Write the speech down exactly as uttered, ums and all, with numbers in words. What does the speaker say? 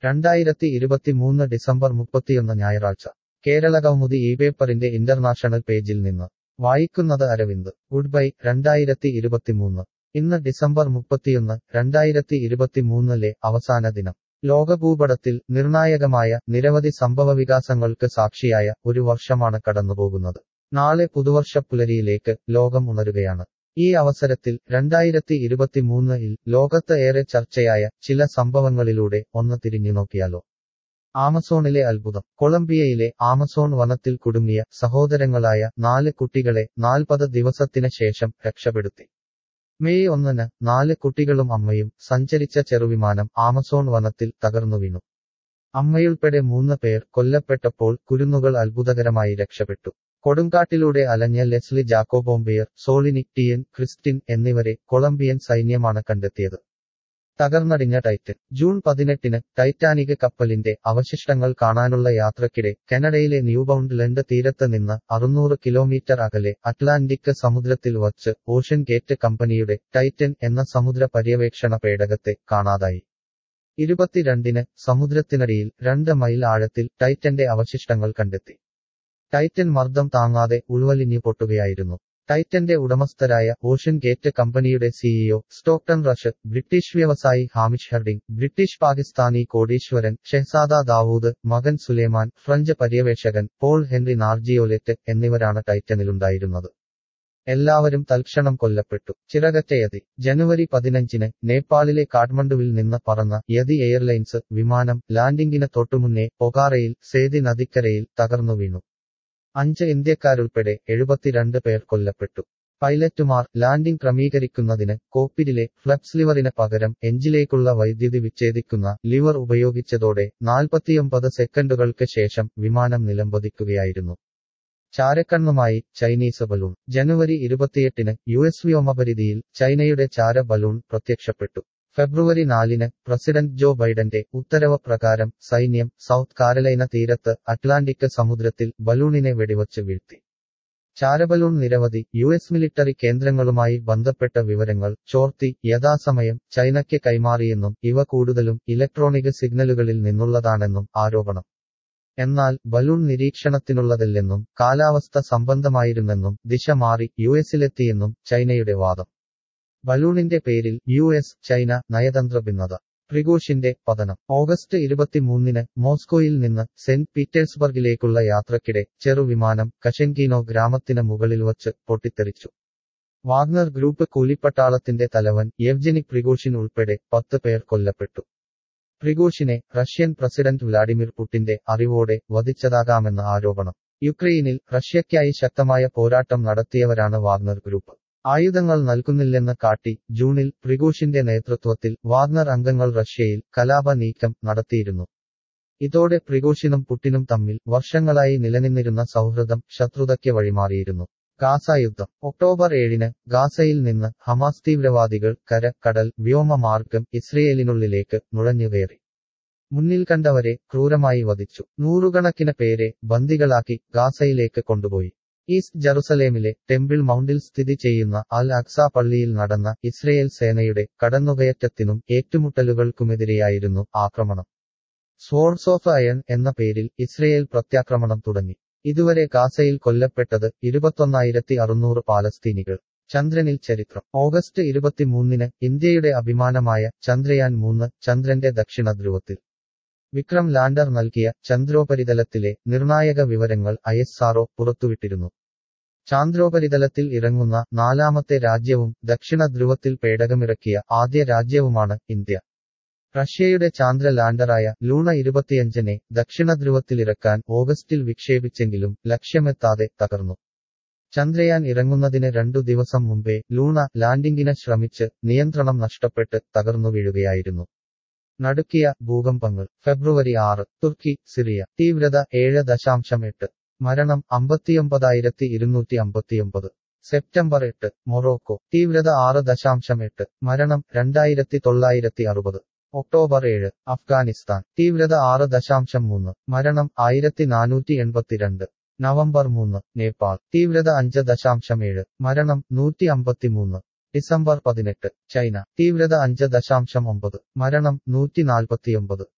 രണ്ടായിരത്തി ഇരുപത്തിമൂന്ന് ഡിസംബർ മുപ്പത്തിയൊന്ന് ഞായറാഴ്ച കേരള കൗമുദി ഈ പേപ്പറിന്റെ ഇന്റർനാഷണൽ പേജിൽ നിന്ന് വായിക്കുന്നത് അരവിന്ദ് ഗുഡ് ബൈ രണ്ടായിരത്തി ഇരുപത്തിമൂന്ന് ഇന്ന് ഡിസംബർ മുപ്പത്തിയൊന്ന് രണ്ടായിരത്തി ഇരുപത്തിമൂന്നിലെ അവസാന ദിനം ലോകഭൂപടത്തിൽ നിർണായകമായ നിരവധി സംഭവവികാസങ്ങൾക്ക് സാക്ഷിയായ ഒരു വർഷമാണ് കടന്നുപോകുന്നത്. നാളെ പുതുവർഷപ്പുലരിയിലേക്ക് ലോകം ഉണരുകയാണ്. ഈ അവസരത്തിൽ രണ്ടായിരത്തി ഇരുപത്തിമൂന്നിൽ ലോകത്ത് ഏറെ ചർച്ചയായ ചില സംഭവങ്ങളിലൂടെ ഒന്ന് തിരിഞ്ഞുനോക്കിയാലോ. ആമസോണിലെ അത്ഭുതം. കൊളംബിയയിലെ ആമസോൺ വനത്തിൽ കുടുങ്ങിയ സഹോദരങ്ങളായ നാല് കുട്ടികളെ നാൽപ്പത് ദിവസത്തിന് ശേഷം രക്ഷപ്പെടുത്തി. മെയ് ഒന്നിന് നാല് കുട്ടികളും അമ്മയും സഞ്ചരിച്ച ചെറുവിമാനം ആമസോൺ വനത്തിൽ തകർന്നു വീണു. അമ്മയുൾപ്പെടെ മൂന്ന് പേർ കൊല്ലപ്പെട്ടപ്പോൾ കുരുന്നുകൾ അത്ഭുതകരമായി രക്ഷപ്പെട്ടു. കൊടുങ്കാട്ടിലൂടെ അലഞ്ഞ Lesly Jacobombaire, Soleiny Tien, Cristin എന്നിവരെ കൊളംബിയൻ സൈന്യമാണ് കണ്ടെത്തിയത്. തകർന്നടിഞ്ഞ ടൈറ്റൻ. ജൂൺ പതിനെട്ടിന് ടൈറ്റാനിക് കപ്പലിന്റെ അവശിഷ്ടങ്ങൾ കാണാനുള്ള യാത്രക്കിടെ കാനഡയിലെ ന്യൂബൗണ്ട് ലൻഡ് തീരത്ത് നിന്ന് അറുന്നൂറ് കിലോമീറ്റർ അകലെ അറ്റ്ലാന്റിക് സമുദ്രത്തിൽ വച്ച് ഓഷ്യൻ ഗേറ്റ് കമ്പനിയുടെ ടൈറ്റൻ എന്ന സമുദ്ര പര്യവേക്ഷണ പേടകത്തെ കാണാതായി. ഇരുപത്തിരണ്ടിന് സമുദ്രത്തിനടിയിൽ രണ്ട് മൈൽ ആഴത്തിൽ ടൈറ്റന്റെ അവശിഷ്ടങ്ങൾ കണ്ടെത്തി. ടൈറ്റൻ മർദ്ദം താങ്ങാതെ ഉൾവലിഞ്ഞു പൊട്ടുകയായിരുന്നു. ടൈറ്റന്റെ ഉടമസ്ഥരായ ഓഷ്യൻ ഗേറ്റ് കമ്പനിയുടെ സിഇഒ സ്റ്റോക്ടൺ റഷ്, ബ്രിട്ടീഷ് വ്യവസായി ഹാമിഷ് ഹർഡിംഗ്, ബ്രിട്ടീഷ് പാകിസ്ഥാനി കോടീശ്വരൻ ഷെഹ്സാദ ദാവൂദ്, മകൻ സുലേമാൻ, ഫ്രഞ്ച് പര്യവേക്ഷകൻ പോൾ ഹെൻറി നാർജിയോലെറ്റ് എന്നിവരാണ് ടൈറ്റനിലുണ്ടായിരുന്നത്. എല്ലാവരും തൽക്ഷണം കൊല്ലപ്പെട്ടു. ചിറകറ്റ യതി. ജനുവരി പതിനഞ്ചിന് നേപ്പാളിലെ കാഠ്മണ്ഡുവിൽ നിന്ന് പറന്ന യതി എയർലൈൻസ് വിമാനം ലാൻഡിംഗിന് തൊട്ടുമുന്നേ പൊഖാറയിൽ സേതി നദിക്കരയിൽ തകർന്നു വീണു. അഞ്ച് ഇന്ത്യക്കാരുൾപ്പെടെ എഴുപത്തിരണ്ട് പേർ കൊല്ലപ്പെട്ടു. പൈലറ്റുമാർ ലാൻഡിംഗ് ക്രമീകരിക്കുന്നതിന് കോക്പിറ്റിലെ ഫ്ലപ്സ് ലിവറിന് പകരം എഞ്ചിലേക്കുള്ള വൈദ്യുതി വിച്ഛേദിക്കുന്ന ലിവർ ഉപയോഗിച്ചതോടെ നാൽപ്പത്തിയൊമ്പത് സെക്കൻഡുകൾക്ക് ശേഷം വിമാനം നിലംപതിക്കുകയായിരുന്നു. ചാരക്കണ്ണുമായി ചൈനീസ് ബലൂൺ. ജനുവരി ഇരുപത്തിയെട്ടിന് യു എസ് വ്യോമപരിധിയിൽ ചൈനയുടെ ചാര ബലൂൺ പ്രത്യക്ഷപ്പെട്ടു. ഫെബ്രുവരി നാലിന് പ്രസിഡന്റ് ജോ ബൈഡന്റെ ഉത്തരവ് പ്രകാരം സൈന്യം സൗത്ത് കാരലൈന തീരത്ത് അറ്റ്ലാന്റിക് സമുദ്രത്തിൽ ബലൂണിനെ വെടിവച്ച് വീഴ്ത്തി. ചാരബലൂൺ നിരവധി യു എസ് മിലിട്ടറി കേന്ദ്രങ്ങളുമായി ബന്ധപ്പെട്ട വിവരങ്ങൾ ചോർത്തി യഥാസമയം ചൈനയ്ക്ക് കൈമാറിയെന്നും ഇവ കൂടുതലും ഇലക്ട്രോണിക് സിഗ്നലുകളിൽ നിന്നുള്ളതാണെന്നും ആരോപണം. എന്നാൽ ബലൂൺ നിരീക്ഷണത്തിനുള്ളതല്ലെന്നും കാലാവസ്ഥ സംബന്ധമായിരുന്നെന്നും ദിശ മാറി യു എസിലെത്തിയെന്നും ചൈനയുടെ വാദം. ബലൂണിന്റെ പേരിൽ യു എസ് ചൈന നയതന്ത്ര ഭിന്നത. പ്രിഗോഷിന്റെ പതനം. ഓഗസ്റ്റ് ഇരുപത്തിമൂന്നിന് മോസ്കോയിൽ നിന്ന് സെന്റ് പീറ്റേഴ്സ്ബർഗിലേക്കുള്ള യാത്രക്കിടെ ചെറുവിമാനം കഷെൻകീനോ ഗ്രാമത്തിന് മുകളിൽ വച്ച് പൊട്ടിത്തെറിച്ചു. വാഗ്നർ ഗ്രൂപ്പ് കൂലിപ്പട്ടാളത്തിന്റെ തലവൻ യെവ്ജെനി പ്രിഗോഷിൻ ഉൾപ്പെടെ പത്ത് പേർ കൊല്ലപ്പെട്ടു. പ്രിഗോഷിനെ റഷ്യൻ പ്രസിഡന്റ് വ്ലാഡിമിർ പുടിന്റെ അറിവോടെ വധിച്ചതാകാമെന്ന് ആരോപണം. യുക്രൈനിൽ റഷ്യയ്ക്കായി ശക്തമായ പോരാട്ടം നടത്തിയവരാണ് വാഗ്നർ ഗ്രൂപ്പ്. ആയുധങ്ങൾ നൽകുന്നില്ലെന്ന് കാട്ടി ജൂണിൽ പ്രിഗോഷിന്റെ നേതൃത്വത്തിൽ വാഗ്നർ അംഗങ്ങൾ റഷ്യയിൽ കലാപ നീക്കം നടത്തിയിരുന്നു. ഇതോടെ പ്രിഗോഷിനും പുടിനും തമ്മിൽ വർഷങ്ങളായി നിലനിന്നിരുന്ന സൗഹൃദം ശത്രുതയ്ക്ക് വഴിമാറിയിരുന്നു. ഗാസ യുദ്ധം. ഒക്ടോബർ ഏഴിന് ഗാസയിൽ നിന്ന് ഹമാസ് തീവ്രവാദികൾ കര, കടൽ, വ്യോമ മാർഗം ഇസ്രയേലിനുള്ളിലേക്ക് നുഴഞ്ഞുകയറി. മുന്നിൽ കണ്ടവരെ ക്രൂരമായി വധിച്ചു. നൂറുകണക്കിന് പേരെ ബന്ദികളാക്കി ഗാസയിലേക്ക് കൊണ്ടുപോയി. ഈസ്റ്റ് ജറുസലേമിലെ ടെമ്പിൾ മൗണ്ടിൽ സ്ഥിതി ചെയ്യുന്ന അൽ അക്സ പള്ളിയിൽ നടന്ന ഇസ്രയേൽ സേനയുടെ കടന്നുകയറ്റത്തിനും ഏറ്റുമുട്ടലുകൾക്കുമെതിരെയായിരുന്നു ആക്രമണം. സ്വർഡ്സ് ഓഫ് അയൺ എന്ന പേരിൽ ഇസ്രയേൽ പ്രത്യാക്രമണം തുടങ്ങി. ഇതുവരെ ഗാസയിൽ കൊല്ലപ്പെട്ടത് ഇരുപത്തൊന്നായിരത്തി അറുന്നൂറ് പാലസ്തീനികൾ. ചന്ദ്രനിൽ ചരിത്രം. ഓഗസ്റ്റ് ഇരുപത്തിമൂന്നിന് ഇന്ത്യയുടെ അഭിമാനമായ ചന്ദ്രയാൻ മൂന്ന് ചന്ദ്രന്റെ ദക്ഷിണ ധ്രുവത്തിൽ. വിക്രം ലാൻഡർ നൽകിയ ചന്ദ്രോപരിതലത്തിലെ നിർണായക വിവരങ്ങൾ ഐ എസ് ആർ ഒ പുറത്തുവിട്ടിരുന്നു. ചാന്ദ്രോപരിതലത്തിൽ ഇറങ്ങുന്ന നാലാമത്തെ രാജ്യവും ദക്ഷിണ ധ്രുവത്തിൽ പേടകമിറക്കിയ ആദ്യ രാജ്യവുമാണ് ഇന്ത്യ. റഷ്യയുടെ ചാന്ദ്ര ലാൻഡറായ ലൂണ ഇരുപത്തിയഞ്ചിനെ ദക്ഷിണ ധ്രുവത്തിലിറക്കാൻ ഓഗസ്റ്റിൽ വിക്ഷേപിച്ചെങ്കിലും ലക്ഷ്യമെത്താതെ തകർന്നു. ചന്ദ്രയാൻ ഇറങ്ങുന്നതിന് രണ്ടു ദിവസം മുമ്പേ ലൂണ ലാൻഡിംഗിന് ശ്രമിച്ച് നിയന്ത്രണം നഷ്ടപ്പെട്ട് തകർന്നു വീഴുകയായിരുന്നു. നടുക്കിയ ഭൂകമ്പങ്ങൾ. ഫെബ്രുവരി ആറ്. തുർക്കി, സിറിയ. തീവ്രത ഏഴ് ദശാംശം എട്ട്. മരണം അമ്പത്തിയൊമ്പതായിരത്തി ഇരുന്നൂറ്റി അമ്പത്തിയൊമ്പത്. സെപ്റ്റംബർ എട്ട്. മൊറോക്കോ. തീവ്രത ആറ് ദശാംശം എട്ട്. മരണം രണ്ടായിരത്തി തൊള്ളായിരത്തി അറുപത്. ഒക്ടോബർ ഏഴ്. അഫ്ഗാനിസ്ഥാൻ. തീവ്രത ആറ് ദശാംശം മൂന്ന്. മരണം ആയിരത്തി നാനൂറ്റി എൺപത്തിരണ്ട്. നവംബർ മൂന്ന്. നേപ്പാൾ. തീവ്രത അഞ്ച് ദശാംശം ഏഴ്. മരണം നൂറ്റി അമ്പത്തിമൂന്ന്. ഡിസംബർ പതിനെട്ട്. ചൈന. തീവ്രത അഞ്ച് ദശാംശം ഒമ്പത്. മരണം നൂറ്റി നാൽപ്പത്തിയൊമ്പത്.